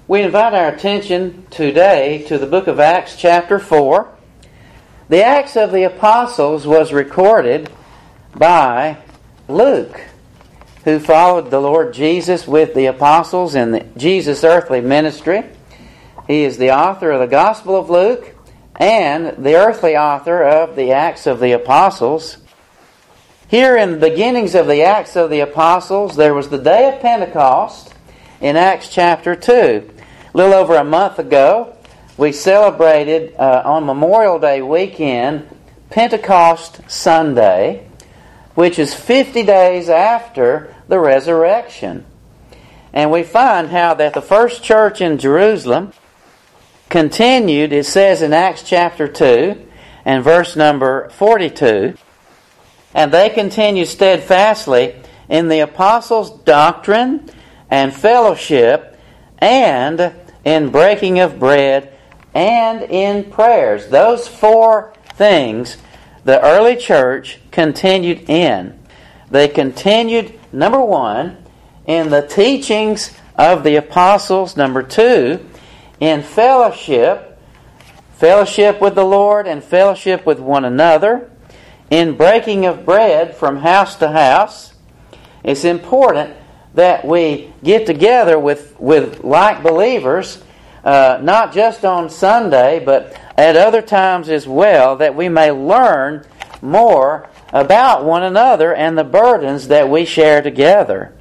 We invite our attention today to the book of Acts chapter 4. The Acts of the Apostles was recorded by Luke, who followed the Lord Jesus with the apostles in Jesus' earthly ministry. He is the author of the Gospel of Luke and the earthly author of the Acts of the Apostles. Here in the beginnings of the Acts of the Apostles, there was the day of Pentecost in Acts chapter 2. A little over a month ago, we celebrated on Memorial Day weekend Pentecost Sunday, which is 50 days after the resurrection. And we find how that the first church in Jerusalem continued, it says in Acts chapter 2 and verse number 42, and they continued steadfastly in the apostles' doctrine and fellowship and in breaking of bread and in prayers. Those four things the early church continued in. They continued, number one, in the teachings of the apostles. Number two, in fellowship with the Lord and fellowship with one another. In breaking of bread from house to house. It's important that we get together with like believers, not just on Sunday, but at other times as well, that we may learn more about one another and the burdens that we share together.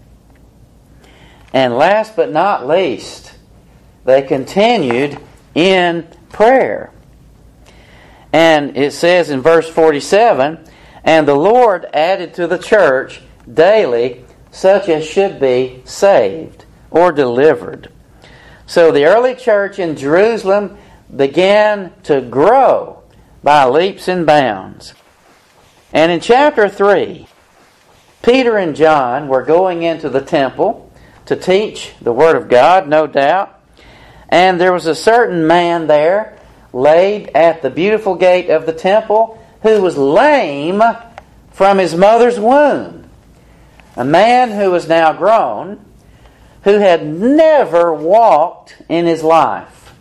And last but not least, they continued in prayer. And it says in verse 47, "And the Lord added to the church daily such as should be saved," or delivered. So the early church in Jerusalem began to grow by leaps and bounds. And in chapter 3, Peter and John were going into the temple to teach the Word of God, no doubt. And there was a certain man there laid at the beautiful gate of the temple who was lame from his mother's womb. A man who was now grown, who had never walked in his life.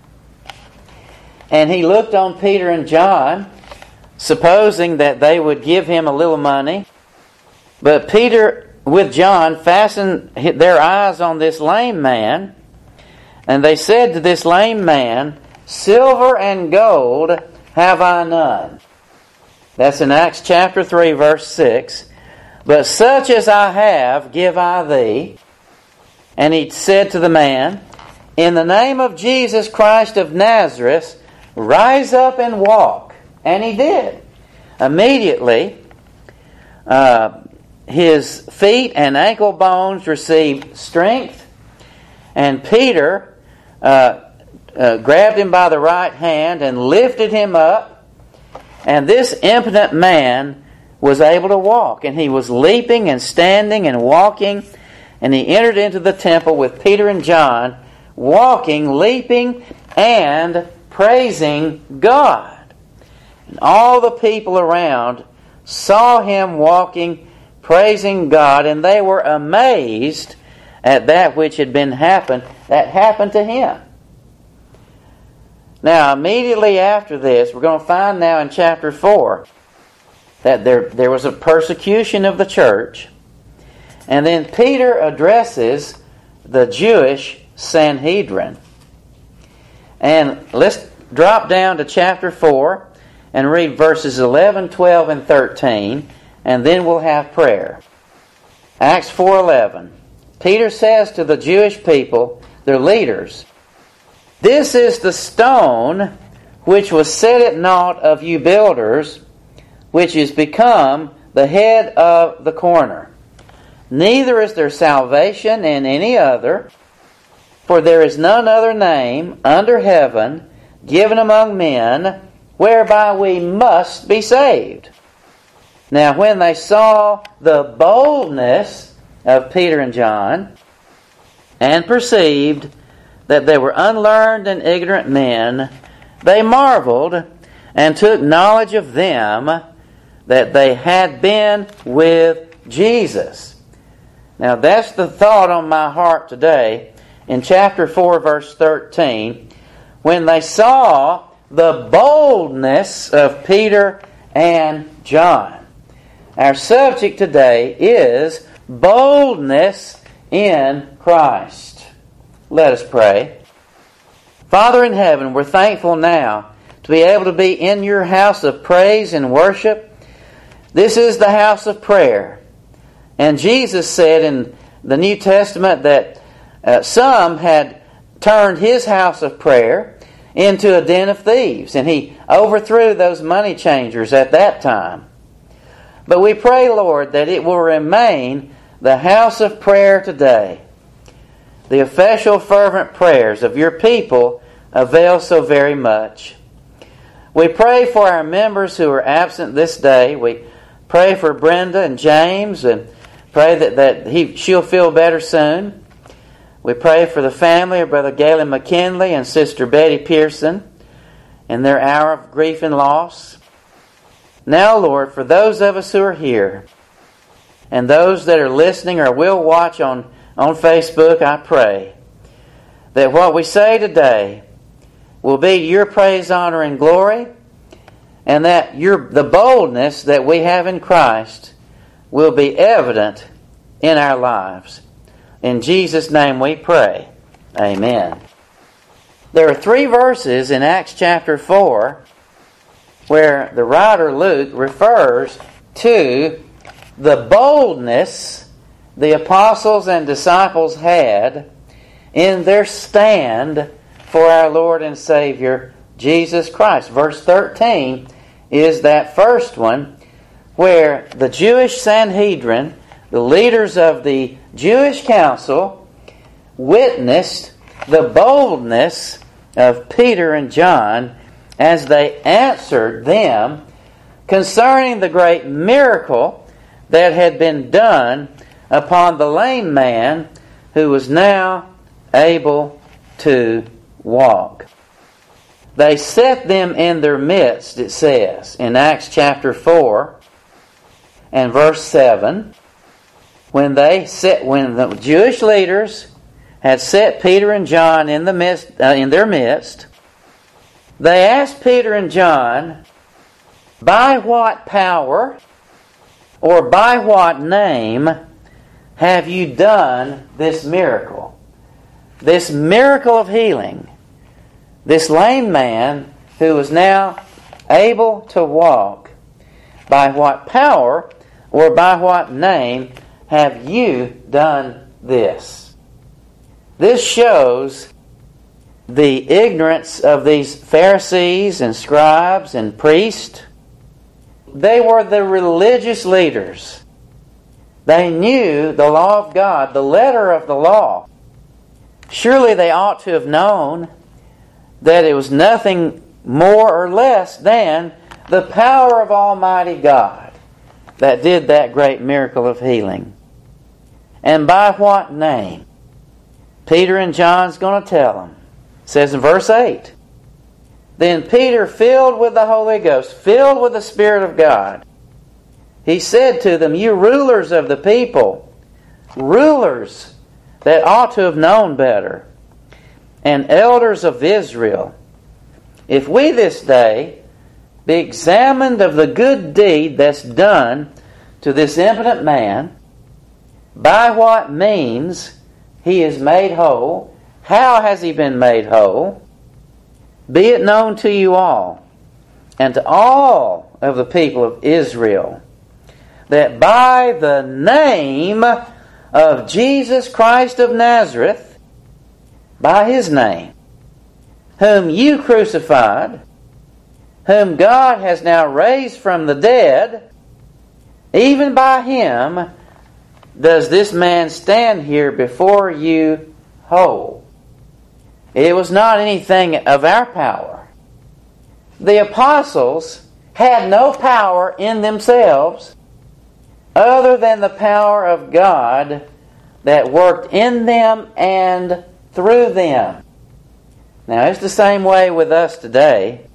And he looked on Peter and John, supposing that they would give him a little money. But Peter with John fastened their eyes on this lame man, and they said to this lame man, "Silver and gold have I none." That's in Acts chapter 3, verse 6. "But such as I have, give I thee." And he said to the man, "In the name of Jesus Christ of Nazareth, rise up and walk." And he did. Immediately, his feet and ankle bones received strength, and Peter grabbed him by the right hand and lifted him up, and this impotent man was able to walk, and he was leaping and standing and walking, and he entered into the temple with Peter and John, walking, leaping, and praising God. And all the people around saw him walking, praising God, and they were amazed at that which had happened to him. Now, immediately after this, we're going to find now in chapter 4 that there was a persecution of the church. And then Peter addresses the Jewish Sanhedrin. And let's drop down to chapter 4 and read verses 11, 12, and 13, and then we'll have prayer. Acts 4:11. Peter says to the Jewish people, their leaders, "This is the stone which was set at naught of you builders, which is become the head of the corner. Neither is there salvation in any other, for there is none other name under heaven given among men whereby we must be saved." Now when they saw the boldness of Peter and John, and perceived that they were unlearned and ignorant men, they marveled and took knowledge of them that they had been with Jesus. Now that's the thought on my heart today in chapter 4, verse 13, when they saw the boldness of Peter and John. Our subject today is boldness in Christ. Let us pray. Father in heaven, we're thankful now to be able to be in your house of praise and worship. This is the house of prayer. And Jesus said in the New Testament that some had turned his house of prayer into a den of thieves, and he overthrew those money changers at that time. But we pray, Lord, that it will remain the house of prayer today. The effectual fervent prayers of your people avail so very much. We pray for our members who are absent this day. We pray for Brenda and James, and pray that she'll feel better soon. We pray for the family of Brother Galen McKinley and Sister Betty Pearson in their hour of grief and loss. Now, Lord, for those of us who are here and those that are listening or will watch on Facebook, I pray that what we say today will be your praise, honor, and glory, and that the boldness that we have in Christ will be evident in our lives. In Jesus' name we pray. Amen. There are 3 verses in Acts chapter 4 where the writer Luke refers to the boldness the apostles and disciples had in their stand for our Lord and Savior Jesus Christ. Verse 13 is that first one where the Jewish Sanhedrin, the leaders of the Jewish council, witnessed the boldness of Peter and John as they answered them concerning the great miracle that had been done upon the lame man who was now able to walk. They set them in their midst, it says, in Acts chapter 4 and verse 7, when the Jewish leaders had set Peter and John in their midst, they asked Peter and John, by what power or by what name have you done this miracle? This miracle of healing. This lame man who is now able to walk. By what power or by what name have you done this? This shows the ignorance of these Pharisees and scribes and priests. They were the religious leaders. They knew the law of God, the letter of the law. Surely they ought to have known that it was nothing more or less than the power of Almighty God that did that great miracle of healing. And by what name? Peter and John's going to tell them. It says in verse 8, then Peter, filled with the Holy Ghost, filled with the Spirit of God, he said to them, you rulers of the people, rulers that ought to have known better, and elders of Israel, if we this day be examined of the good deed that's done to this impotent man, by what means he is made whole, how has he been made whole, be it known to you all, and to all of the people of Israel, that by the name of Jesus Christ of Nazareth, by his name, whom you crucified, whom God has now raised from the dead, even by him does this man stand here before you whole. It was not anything of our power. The apostles had no power in themselves other than the power of God that worked in them and through them. Now, it's the same way with us today.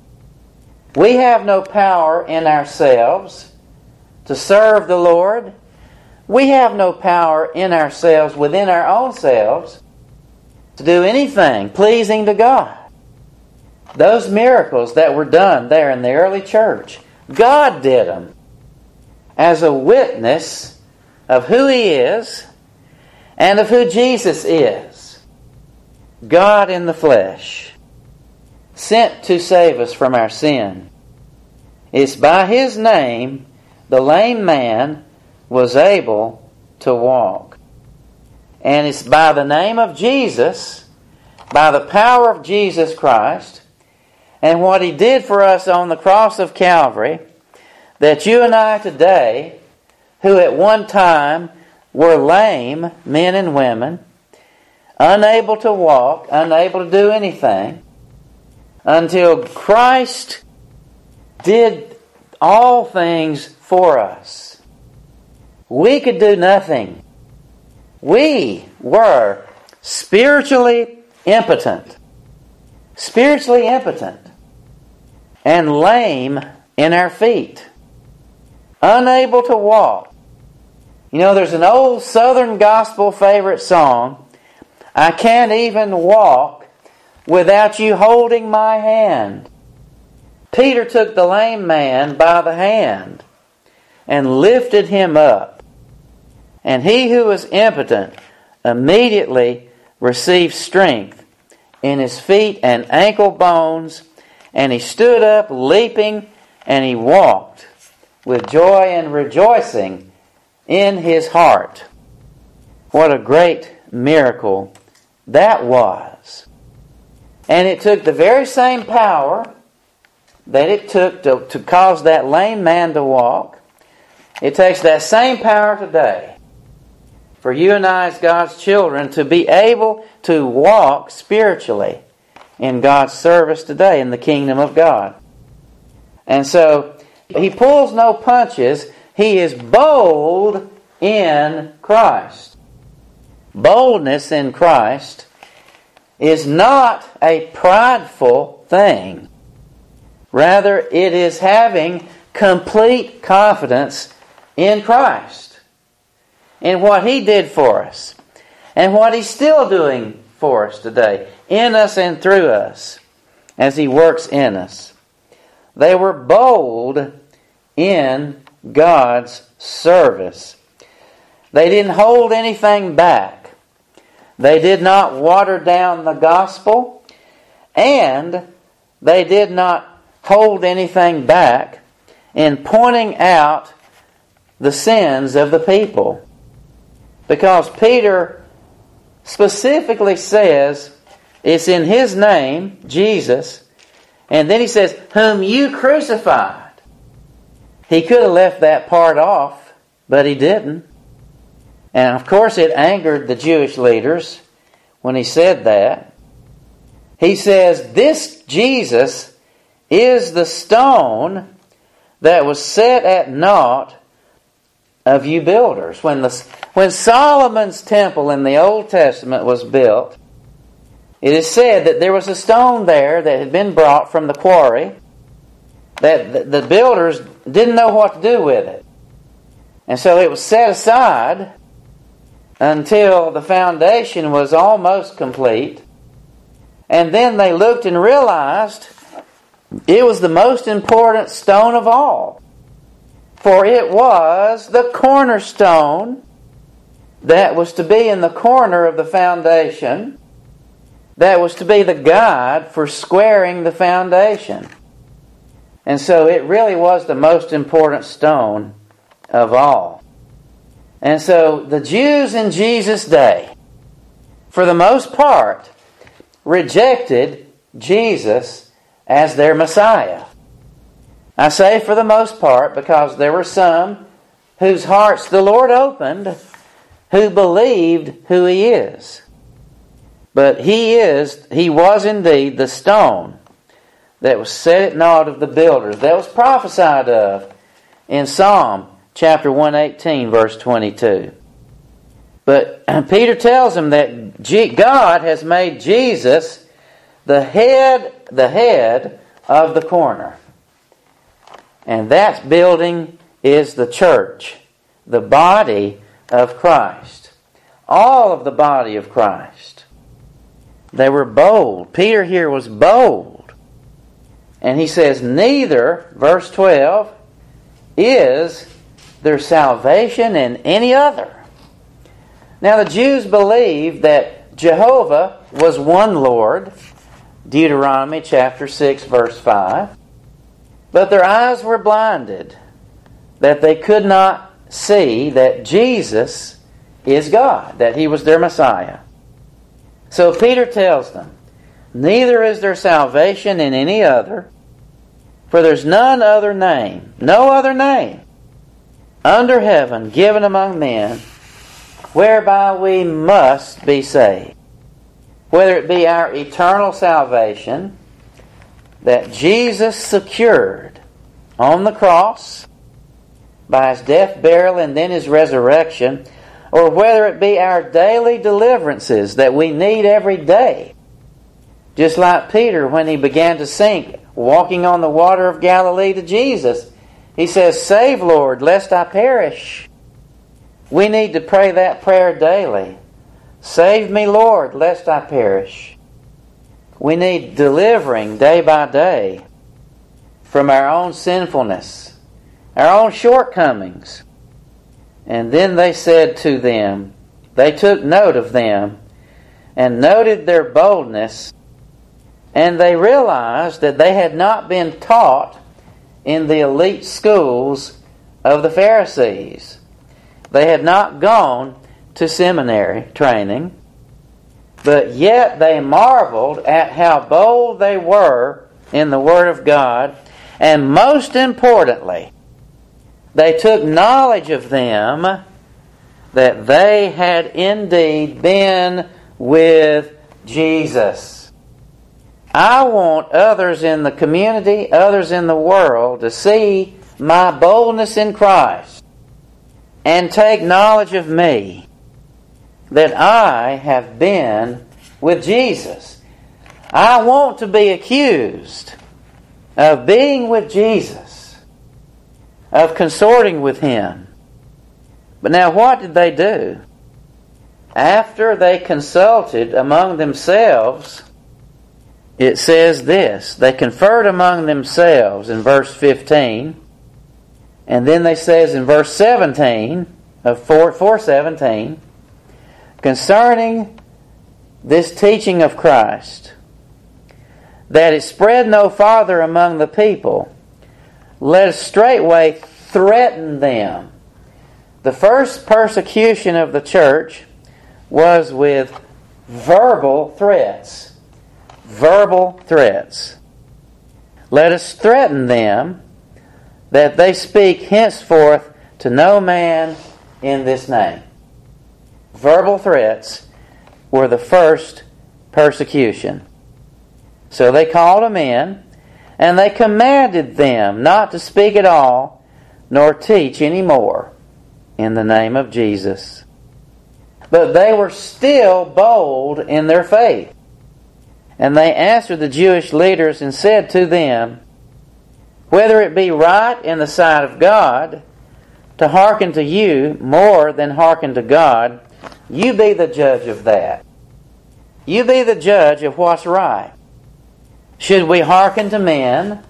We have no power in ourselves to serve the Lord. We have no power in ourselves, within our own selves, to do anything pleasing to God. Those miracles that were done there in the early church, God did them as a witness of who He is and of who Jesus is. God in the flesh, sent to save us from our sin. It's by His name the lame man was able to walk. And it's by the name of Jesus, by the power of Jesus Christ, and what He did for us on the cross of Calvary, that you and I today, who at one time were lame men and women, unable to walk, unable to do anything, until Christ did all things for us. We could do nothing. We were spiritually impotent. Spiritually impotent. And lame in our feet. Unable to walk. You know, there's an old Southern gospel favorite song, I can't even walk without you holding my hand. Peter took the lame man by the hand and lifted him up. And he who was impotent immediately received strength in his feet and ankle bones, and he stood up leaping, and he walked with joy and rejoicing in his heart. What a great miracle that was. And it took the very same power that it took to cause that lame man to walk. It takes that same power today for you and I as God's children to be able to walk spiritually in God's service today in the kingdom of God. And so He pulls no punches. He is bold in Christ. Boldness in Christ is not a prideful thing. Rather, it is having complete confidence in Christ, in what He did for us, and what He's still doing for us today, in us and through us, as He works in us. They were bold in God's service. They didn't hold anything back. They did not water down the gospel, and they did not hold anything back in pointing out the sins of the people. Because Peter specifically says it's in His name, Jesus, and then he says, whom you crucified. He could have left that part off, but he didn't. And of course it angered the Jewish leaders when he said that. He says, this Jesus is the stone that was set at naught of you builders. When Solomon's temple in the Old Testament was built, it is said that there was a stone there that had been brought from the quarry that the builders didn't know what to do with it. And so it was set aside until the foundation was almost complete. And then they looked and realized it was the most important stone of all. For it was the cornerstone that was to be in the corner of the foundation, that was to be the guide for squaring the foundation. And so it really was the most important stone of all. And so the Jews in Jesus' day, for the most part, rejected Jesus as their Messiah. I say for the most part because there were some whose hearts the Lord opened who believed who He is. But He was indeed the stone that was set at naught of the builders, that was prophesied of in Psalm chapter 118, verse 22. But Peter tells him that God has made Jesus the head of the corner. And that building is the church, the body of Christ. All of the body of Christ. They were bold. Peter here was bold. And he says, neither, verse 12, is there salvation in any other. Now the Jews believed that Jehovah was one Lord, Deuteronomy chapter 6 verse 5. But their eyes were blinded, that they could not see that Jesus is God, that He was their Messiah. So Peter tells them, neither is there salvation in any other, for there's none other name, no other name, under heaven given among men, whereby we must be saved. Whether it be our eternal salvation that Jesus secured on the cross by His death, burial, and then His resurrection, or whether it be our daily deliverances that we need every day. Just like Peter when he began to sink, walking on the water of Galilee to Jesus. He says, save, Lord, lest I perish. We need to pray that prayer daily. Save me, Lord, lest I perish. We need delivering day by day from our own sinfulness, our own shortcomings. And then they said to them, they took note of them and noted their boldness, and they realized that they had not been taught in the elite schools of the Pharisees. They had not gone to seminary training, but yet they marveled at how bold they were in the Word of God, and most importantly, they took knowledge of them that they had indeed been with Jesus. I want others in the community, others in the world, to see my boldness in Christ and take knowledge of me, that I have been with Jesus. I want to be accused of being with Jesus, of consorting with Him. But now what did they do? After they consulted among themselves, it says this, they conferred among themselves in verse 15, and then they says in verse 17 of 4:17, concerning this teaching of Christ, that it spread no farther among the people, let us straightway threaten them. The first persecution of the church was with verbal threats. Verbal threats. Let us threaten them that they speak henceforth to no man in this name. Verbal threats were the first persecution. So they called them in, and they commanded them not to speak at all, nor teach any more in the name of Jesus. But they were still bold in their faith. And they answered the Jewish leaders and said to them, whether it be right in the sight of God to hearken to you more than hearken to God, you be the judge of that. You be the judge of what's right. Should we hearken to men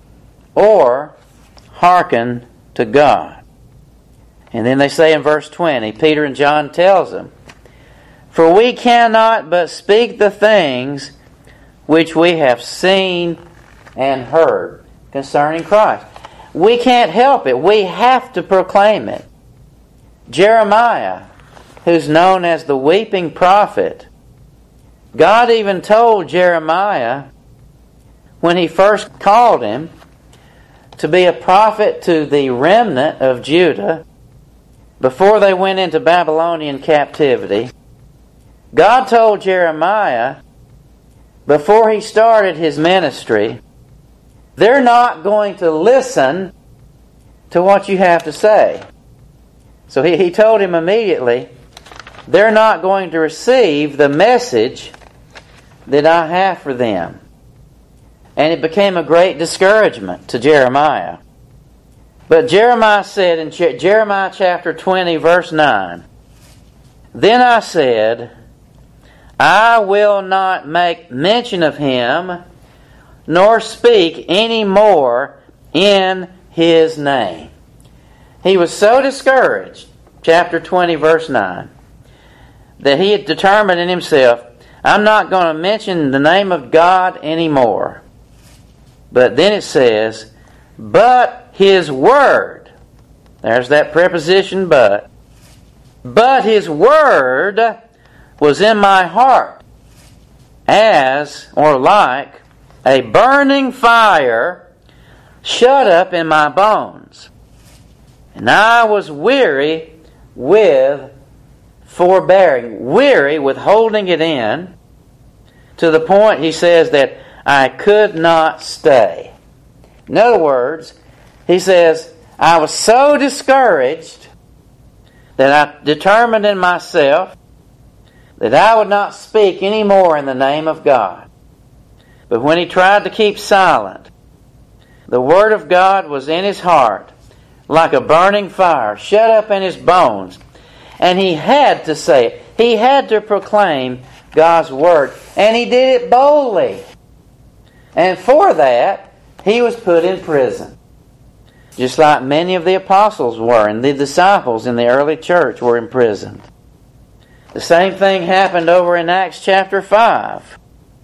or hearken to God? And then they say in verse 20, Peter and John tells them, for we cannot but speak the things which we have seen and heard concerning Christ. We can't help it. We have to proclaim it. Jeremiah, who's known as the weeping prophet, God even told Jeremiah when He first called him to be a prophet to the remnant of Judah before they went into Babylonian captivity. God told Jeremiah before he started his ministry, they're not going to listen to what you have to say. So he told him immediately, they're not going to receive the message that I have for them. And it became a great discouragement to Jeremiah. But Jeremiah said in Jeremiah chapter 20, verse 9, then I said, I will not make mention of him, nor speak any more in his name. He was so discouraged, chapter 20, verse 9, that he had determined in himself, I'm not going to mention the name of God anymore. But then it says, but his word. There's that preposition, but. But his word was in my heart, as, or like, a burning fire shut up in my bones. And I was weary with forbearing, weary with holding it in, to the point, he says, that I could not stay. In other words, he says, I was so discouraged that I determined in myself that I would not speak any more in the name of God. But when he tried to keep silent, the Word of God was in his heart like a burning fire, shut up in his bones. And he had to say it. He had to proclaim God's Word. And he did it boldly. And for that, he was put in prison. Just like many of the apostles were, and the disciples in the early church were imprisoned. The same thing happened over in Acts chapter 5,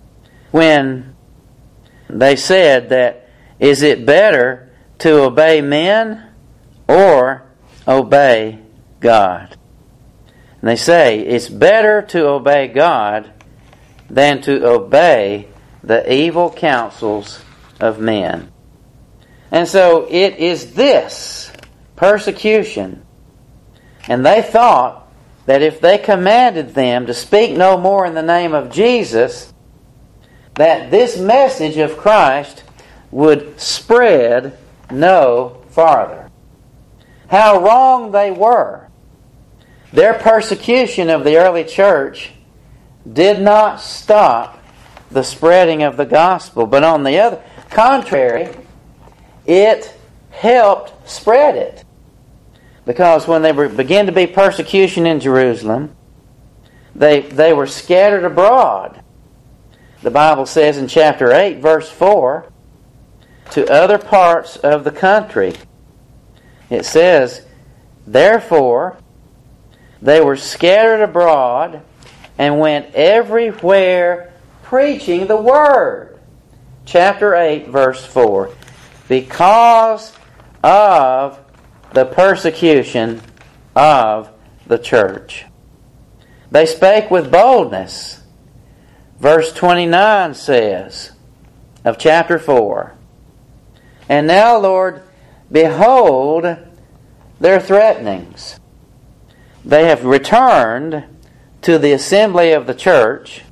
when they said that, is it better to obey men or obey God? And they say, it's better to obey God than to obey the evil counsels of men. And so it is this persecution. And they thought that if they commanded them to speak no more in the name of Jesus, that this message of Christ would spread no farther. How wrong they were. Their persecution of the early church did not stop the spreading of the gospel, but on the other contrary, it helped spread it. Because when there began to be persecution in Jerusalem, they were scattered abroad. The Bible says in chapter 8, verse 4, to other parts of the country. It says, therefore, they were scattered abroad and went everywhere preaching the Word. Chapter 8, verse 4. Because of the persecution of the church. They spake with boldness. Verse 29 says of chapter 4, and now, Lord, behold their threatenings. They have returned to the assembly of the church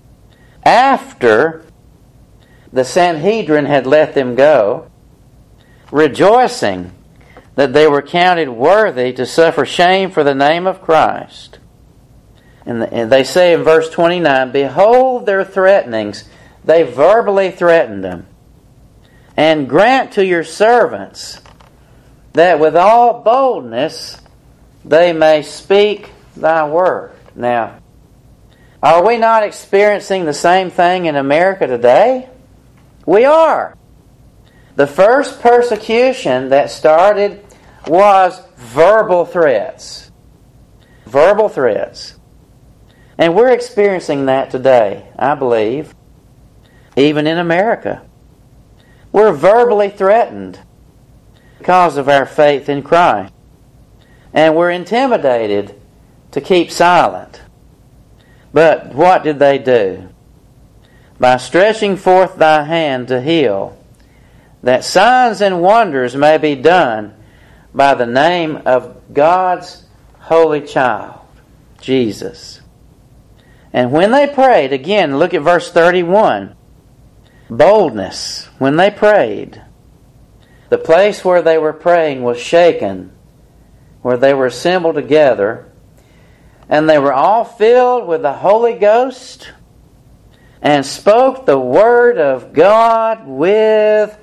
after the Sanhedrin had let them go, rejoicing that they were counted worthy to suffer shame for the name of Christ. And they say in verse 29, behold their threatenings. They verbally threatened them. And grant to your servants that with all boldness they may speak thy word. Now, are we not experiencing the same thing in America today? We are. The first persecution that started was verbal threats. Verbal threats. And we're experiencing that today, I believe, even in America. We're verbally threatened because of our faith in Christ. And we're intimidated to keep silent. But what did they do? By stretching forth thy hand to heal, that signs and wonders may be done by the name of God's holy child, Jesus. And when they prayed, again, look at verse 31, boldness, when they prayed, the place where they were praying was shaken, where they were assembled together, and they were all filled with the Holy Ghost, and spoke the word of God with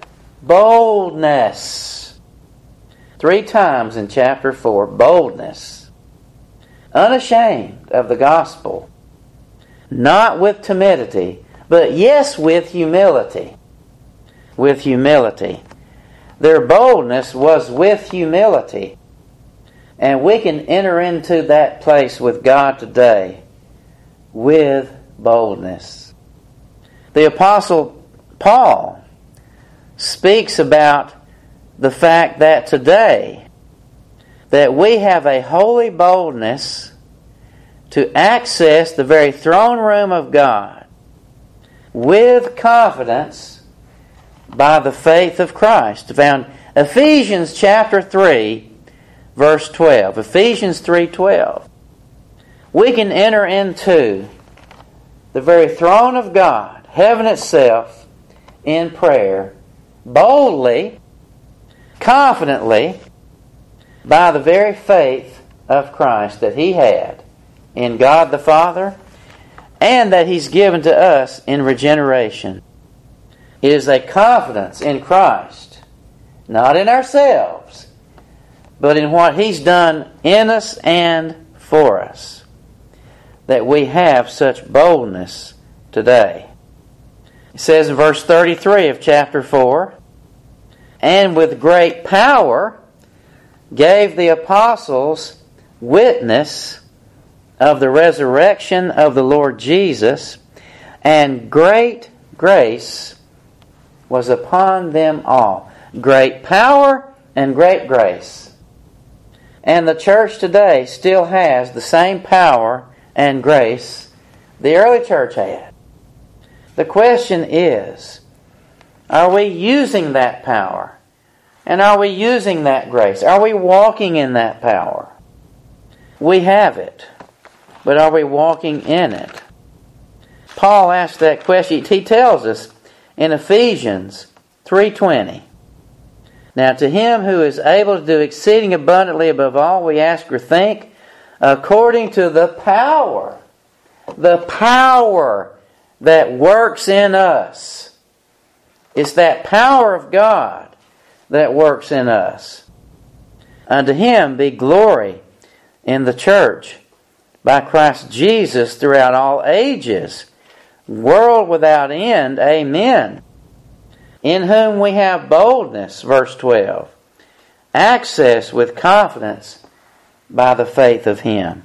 boldness. 3 times in chapter 4, boldness. Unashamed of the gospel. not with timidity, but yes, with humility. With humility. Their boldness was with humility. And we can enter into that place with God today with boldness. The Apostle Paul speaks about the fact that today that we have a holy boldness to access the very throne room of God with confidence by the faith of Christ. Found Ephesians chapter 3, verse 12. Ephesians 3:12. We can enter into the very throne of God, heaven itself, in prayer, boldly, confidently, by the very faith of Christ that He had in God the Father and that He's given to us in regeneration. It is a confidence in Christ, not in ourselves, but in what He's done in us and for us, that we have such boldness today. It says in verse 33 of chapter 4, "And with great power gave the apostles witness of the resurrection of the Lord Jesus, and great grace was upon them all." Great power and great grace. And the church today still has the same power and grace the early church had. The question is, are we using that power? And are we using that grace? Are we walking in that power? We have it, but are we walking in it? Paul asked that question. He tells us in Ephesians 3:20, "Now to Him who is able to do exceeding abundantly above all we ask or think, according to the power that works in us." It's that power of God that works in us. "Unto Him be glory in the church by Christ Jesus throughout all ages, world without end. Amen. In whom we have boldness," verse 12, "access with confidence by the faith of Him."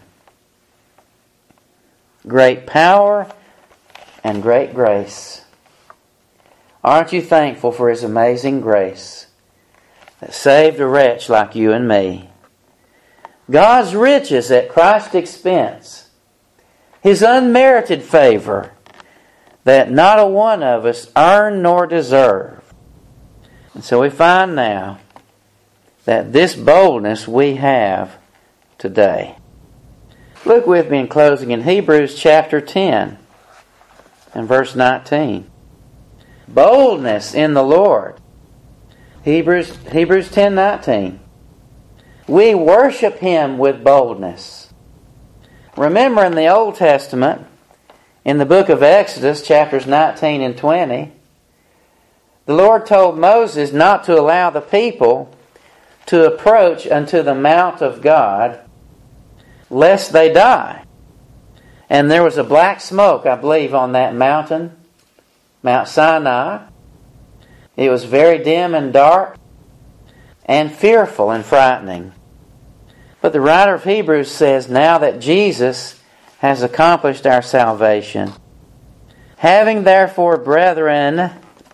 Great power and great grace. Aren't you thankful for His amazing grace that saved a wretch like you and me? God's riches at Christ's expense. His unmerited favor that not a one of us earn nor deserve. And so we find now that this boldness we have today. Look with me in closing in Hebrews chapter 10 and verse 19. Boldness in the Lord. Hebrews 10:19. We worship Him with boldness. Remember in the Old Testament, in the book of Exodus, chapters 19 and 20, the Lord told Moses not to allow the people to approach unto the mount of God, lest they die. And there was a black smoke, I believe, on that mountain, Mount Sinai. It was very dim and dark and fearful and frightening. But the writer of Hebrews says, now that Jesus has accomplished our salvation, having therefore, brethren,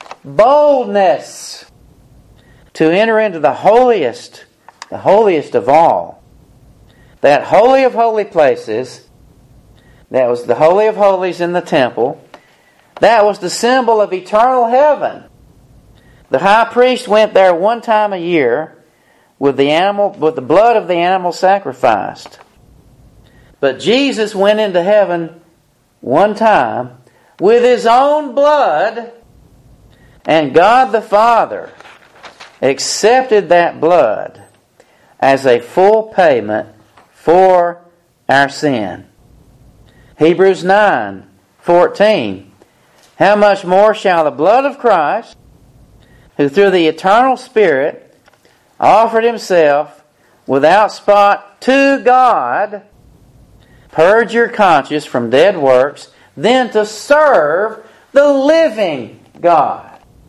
boldness to enter into the holiest of all, that holy of holy places, that was the holy of holies in the temple, that was the symbol of eternal heaven. The high priest went there one time a year with the blood of the animal sacrificed. But Jesus went into heaven one time with His own blood, and God the Father accepted that blood as a full payment for our sin. Hebrews 9:14. How much more shall the blood of Christ, who through the eternal Spirit offered Himself without spot to God, purge your conscience from dead works than to serve the living God.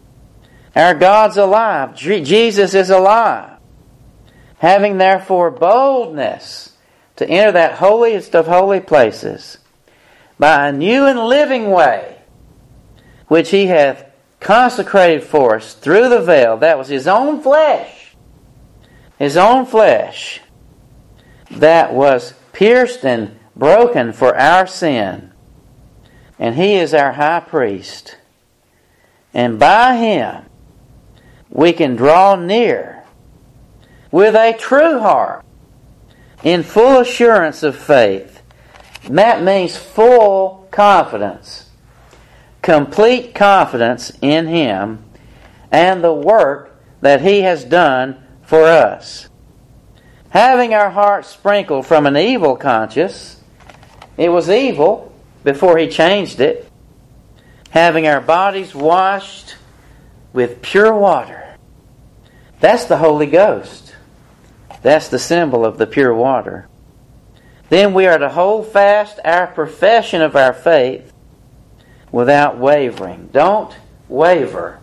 Our God's alive. Jesus is alive. Having therefore boldness to enter that holiest of holy places by a new and living way, which He hath consecrated for us through the veil. That was His own flesh. His own flesh that was pierced and broken for our sin. And He is our high priest. And by Him we can draw near with a true heart in full assurance of faith. That means full confidence. Complete confidence in Him and the work that He has done for us. Having our hearts sprinkled from an evil conscience, it was evil before He changed it. Having our bodies washed with pure water. That's the Holy Ghost. That's the symbol of the pure water. Then we are to hold fast our profession of our faith without wavering. Don't waver.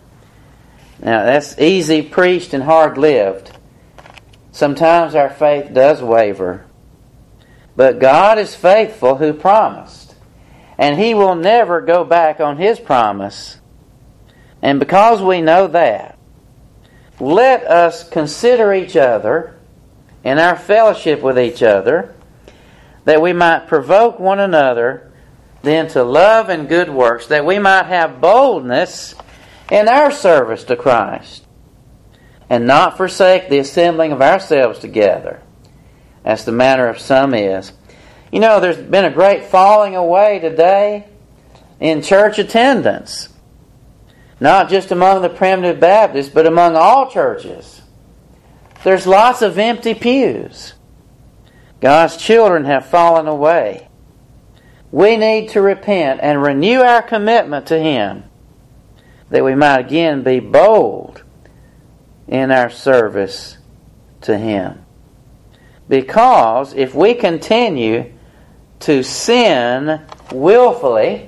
Now that's easy preached and hard lived. Sometimes our faith does waver. But God is faithful who promised. And He will never go back on His promise. And because we know that, let us consider each other in our fellowship with each other, that we might provoke one another then to love and good works, that we might have boldness in our service to Christ, and not forsake the assembling of ourselves together, as the manner of some is. You know, there's been a great falling away today in church attendance. Not just among the primitive Baptists, but among all churches. There's lots of empty pews. God's children have fallen away. We need to repent and renew our commitment to Him, that we might again be bold in our service to Him. Because if we continue to sin willfully,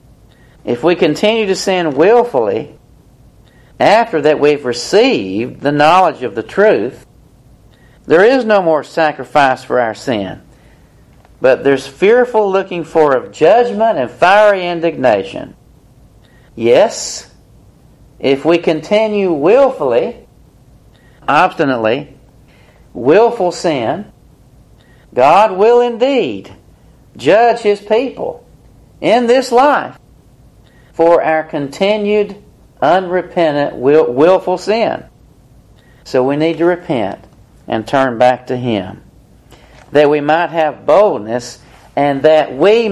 after that we've received the knowledge of the truth, there is no more sacrifice for our sin. But there's fearful looking for of judgment and fiery indignation. Yes, if we continue willfully, obstinately, willful sin, God will indeed judge His people in this life for our continued unrepentant, willful sin. So we need to repent and turn back to Him, that we might have boldness, and that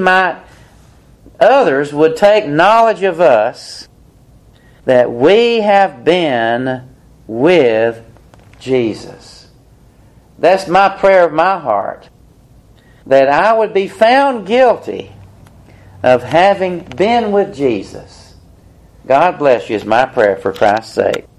others would take knowledge of us, that we have been with Jesus. That's my prayer of my heart, that I would be found guilty of having been with Jesus. God bless you is my prayer for Christ's sake.